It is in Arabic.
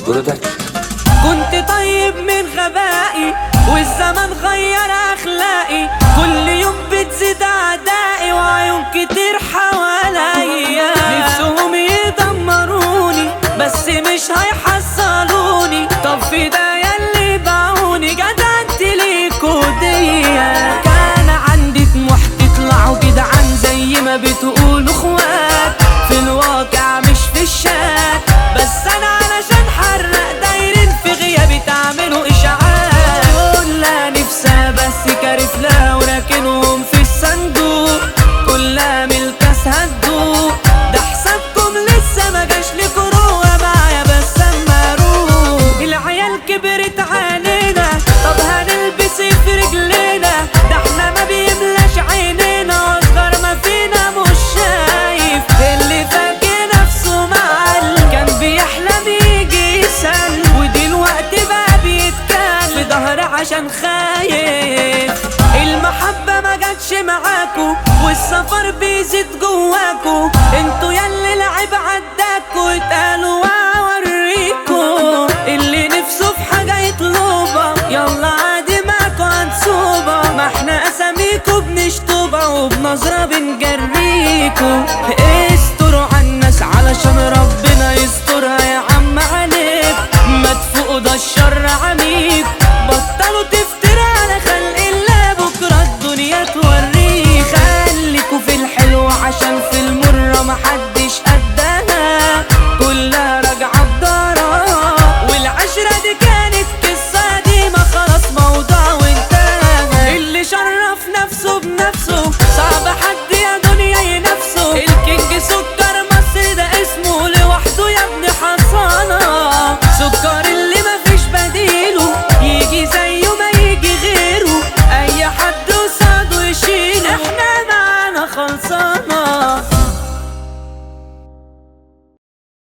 برودكشن. كنت طيب من غبائي والزمن غير اخلاقي، كل يوم بتزيد اعدائي وعيون كتير حواليا نفسهم يدمروني بس مش هيحصلوني. طب في ده ياللي باعوني جدعت ليكوا ديا. كان عندي طموح تطلعوا جدعان زي ما بتقولوا اخوات، في الواقع مش في الشات، بس انا علشان حرق دايرين في غيابي تعملوا اشاعات. كلها نفسها بس كارف لها وراكنهم في الصندوق، كلها ملكاس هتدوق. ده حسابكم لسه ما جاش لكوا روة معايا بس اما اروح. العيال كبرت علينا طب هنلبس في رجلينا، ده احنا ما بيملاش عينينا واصغر ما فينا مش شايف. اللي فاكر نفسه معلم كان بيحلم يجي يسل، ودلوقتي بقى بيتكل في ظهر عشان خايف. المحبة ما جاتش معاكو والسفر بيزيد جواكو، انتوا ياللي العيب عداكو اتقالوا واوريكو. اللي نفسه في حاجة يطلبها يلا عادي معاكو هنسوبها، ما احنا اساميكو بنشطبها وبنظرة بنجريكو. استروا عالناس علشان ربنا يسترها يا عم عليك، ما تفوقوا ده الشر عميق. بطلوا تفترى على خلق الله بكرة الدنيا توريك. خليكوا في الحلو عشان في المرة محدش قدها، كلها راجعة بدارها. والعشرة دي كانت قصة قديمة خلاص موضوع وانتهى. اللي شرف نفسه بنفسه صعب حد يا دنيا ينافسه. الكينج سكر مصر ده اسمه لوحده يا ابني حصانة، سكر اللي مفيش بديله يجي زيه ما يجي غيره، اي حد قصاده يشيله احنا معانا خلصان.